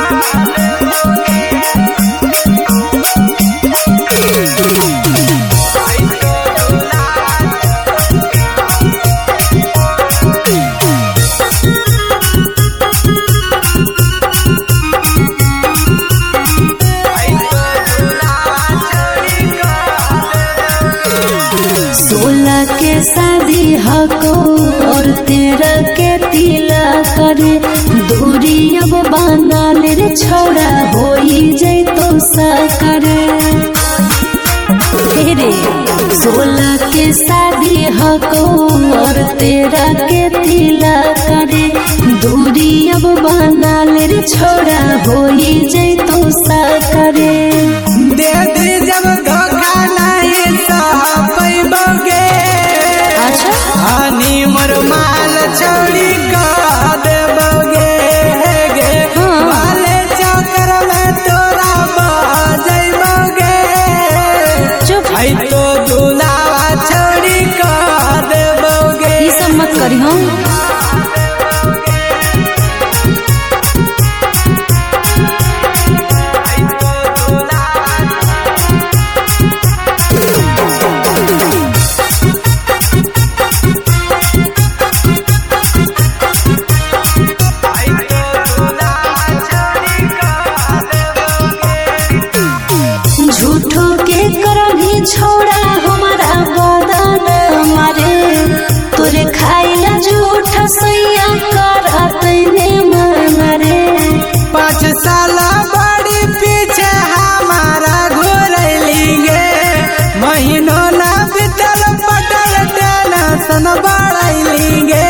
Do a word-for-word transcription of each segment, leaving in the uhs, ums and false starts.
सोलह के शादी हको और तेरह के तिला करे दूरी अब बांधाल रे छोड़ा होई जैतो सा करे तेरे सोलह के शादी हको और तेरह के तिला करे दूरी अब बांधाल रे छोड़ा होई जैतो सा करे दे दे जब धोखा नहीं पैबोगे हानि मोर माल छोड़ी का देबोगे गे वाले चक्कर में तोरा बजैबोगे आई तो दुलावा छोड़ी का देबोगे। ई सब मत करी हम झूठो के करभी छोड़ा हमारा बदन मारे तोरे खाइला झूठ सैया कर तैने मारे पाँच साल बड़ी पीछे हमारा घुरैली गे महीनों ना बीतल पटल टेंशन बढ़ैली गे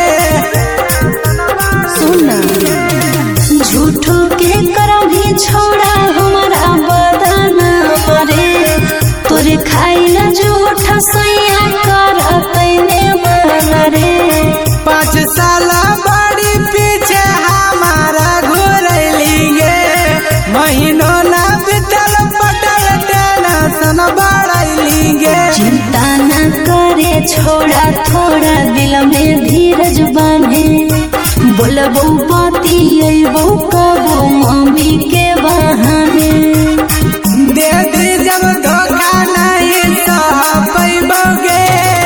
सुन झूठो के करभी छोड़ा हमारा बदन मारे तोरे खाइला झूठ सैया कर तैने मारे पाँच साल बड़ी पीछे हमारा घुरैली गे महीनों ना बीतल पटल टेंशन बढ़ैली गे चिंता न करे छोड़ा थोड़ा दिल में धीरज बांधे बोलबो बाती अइबो कबो मम्मी के बहाने दे दे जब धोखा नहीं सह पैबोगे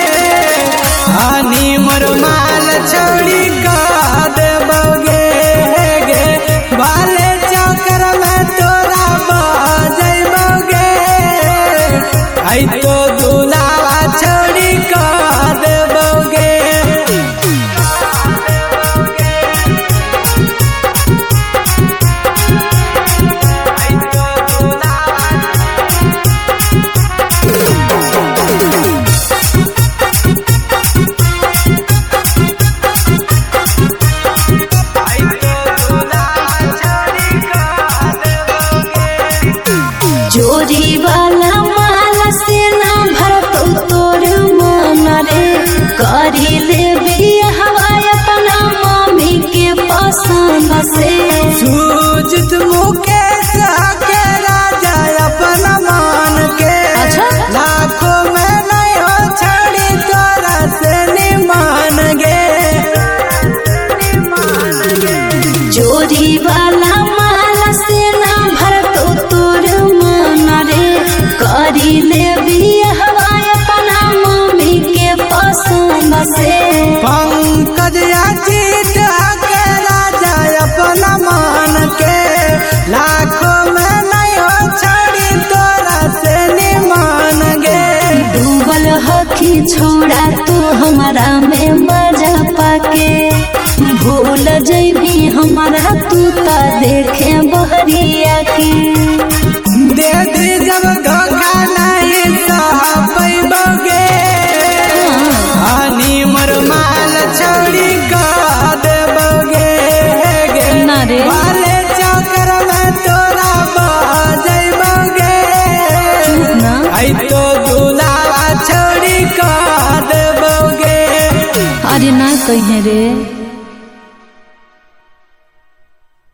हानि मोर माल छोड़ी का देबोगे गे वाले चक्कर में तोरा बजैबोगे आई तो दुलावा छोड़ी का देबोगे। चोरी वाला माल से ना भरतो तोर मन रे करी ले बियाहवा अपना मम्मी के पसंद से सूजित मुकेश के राजा अपना मान के लाखों में नहीं हो छड़ी तोरा से निमान गे चोरी वाला माल से ना भरतो तोर मन रे करी ले बियाहवा अपना मम्मी के पसंद से पंकज अजीत के राजा अपना मान के लाखों में नहीं हो छड़ी तोरा से निमान गे डूबल हकी छोड़ा तू हमारा में मजा पाके भूल जैबी हमारा तू ता देखे बहरिया के दे दे जब धोखा नहीं सह पैबोगे हानि मोर माल छोड़ी का देबोगे गे ना रे वाले चक्कर में तोरा बजैबोगे ना आई तो दुलावा छोड़ी का देबोगे। अरे ना कहिए रे।